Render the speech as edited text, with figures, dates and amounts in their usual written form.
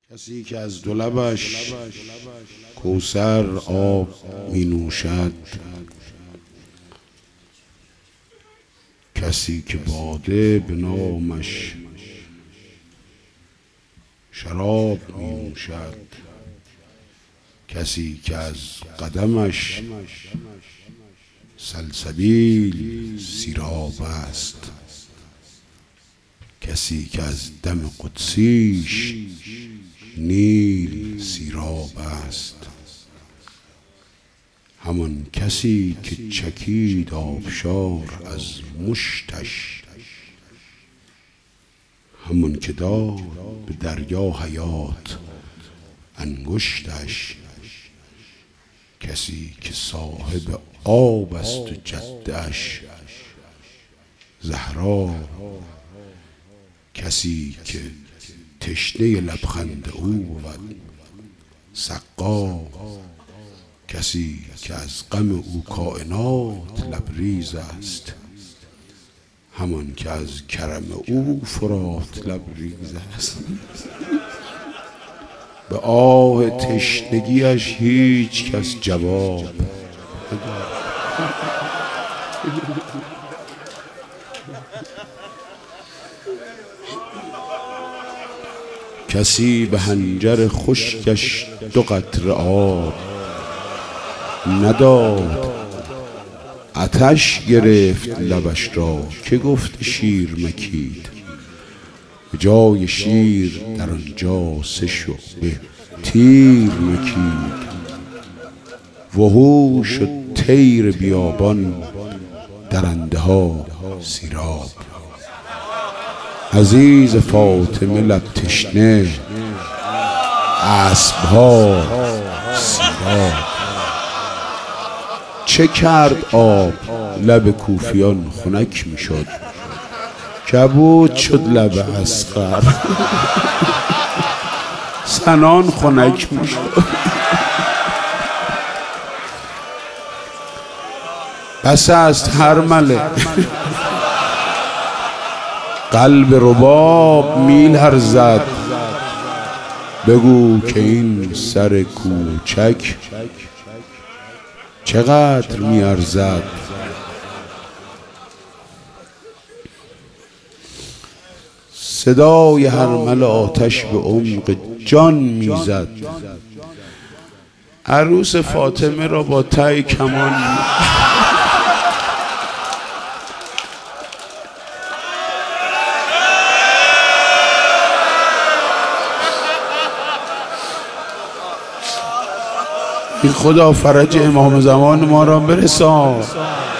کسی که از دو لبش کوثر آب می نوشد، کسی که باده به نامش شراب می نوشد، کسی که از قدمش سلسبیل سیراب است، کسی که از دم قدسیش نیل سیراب است، همان کسی که چکید آبشار از مشتش، همان که داد به دریا حیات انگشتش، کسی که صاحب آب است و جدش زهرا، کسی که تشنه لبخند او بود سقا، کسی که از غم او کائنات لبریز است، همان که از کرم او فرات لبریز است. به آه تشنگیش هیچ کس جواب کسی به حنجر خشکش 2 قطره آب نداد، آتش گرفت لبش را که گفت شیر مکید، به جای شیر در آنجا 3 شعبه تیر مکید، وحوش و طیر بیابان درنده ها سیراب، عزیز فاطمه لب تشنه اسب ها سیراب، چه کرد آب لب کوفیان خنک میشد، کبود شد لب اصغر سنان خنک میشد. بس است هر مله قلب رباب میلرزد، بگو که این سر کوچک چقدر میارزد، صدای هرمل آتش به عمق جان میزد، عروس فاطمه را با ته کمان این خدا فرج امام زمان ما را برسان.